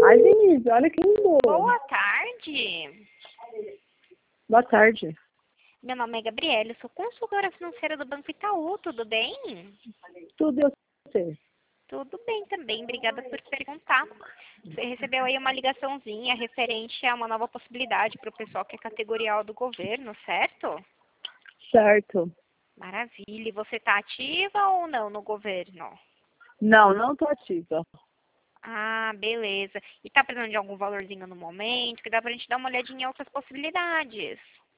Ai, Denise, olha que lindo. Boa tarde. Boa tarde. Meu nome é Gabriela, eu sou consultora financeira do Banco Itaú, tudo bem? Tudo eu sei. Tudo bem também, obrigada por perguntar. Você recebeu aí uma ligaçãozinha referente a uma nova possibilidade para o pessoal que é categorial do governo, certo? Certo. Maravilha. E você está ativa ou não no governo? Não, não tô ativa. Ah, beleza. E tá precisando de algum valorzinho no momento, que dá pra gente dar uma olhadinha em outras possibilidades.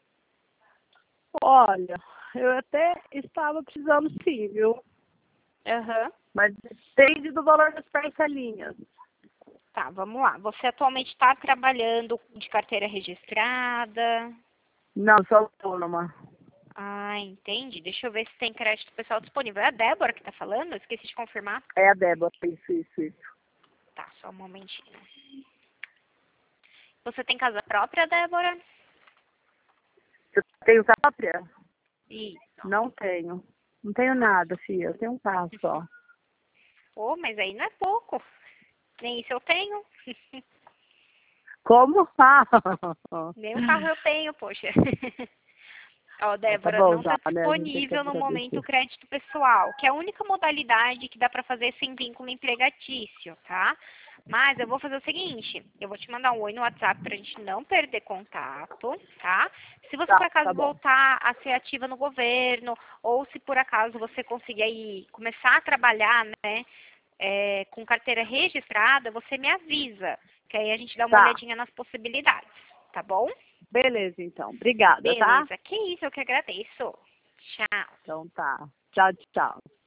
Olha, eu até estava precisando sim, viu? Aham. Mas depende do valor das parcelinhas. Tá, vamos lá. Você atualmente está trabalhando de carteira registrada? Não, sou autônoma. Ah, entendi. Deixa eu ver se tem crédito pessoal disponível. É a Débora que tá falando? Eu esqueci de confirmar. É a Débora, isso. Tá, só um momentinho. Você tem casa própria, Débora? Eu tenho própria? Isso. Não tenho. Não tenho nada, filha. Eu tenho um carro só. Pô, mas aí não é pouco. Nem isso eu tenho. Como? Nem um carro eu tenho, poxa. Ó, Tá Débora, bom não está já, né? A gente tem que disponível no momento o agradecer. crédito pessoal, que é a única modalidade que dá para fazer sem vínculo empregatício, tá? Mas eu vou fazer o seguinte, eu vou te mandar um oi no WhatsApp pra gente não perder contato, tá? Se você por Tá acaso bom. voltar a ser ativa no governo, ou se por acaso você conseguir aí começar a trabalhar, né, com carteira registrada, você me avisa, que aí a gente dá uma Tá. olhadinha nas possibilidades, tá bom? Beleza, então. Obrigada, tá? Beleza, que isso, eu que agradeço. Tchau. Então tá. Tchau, tchau.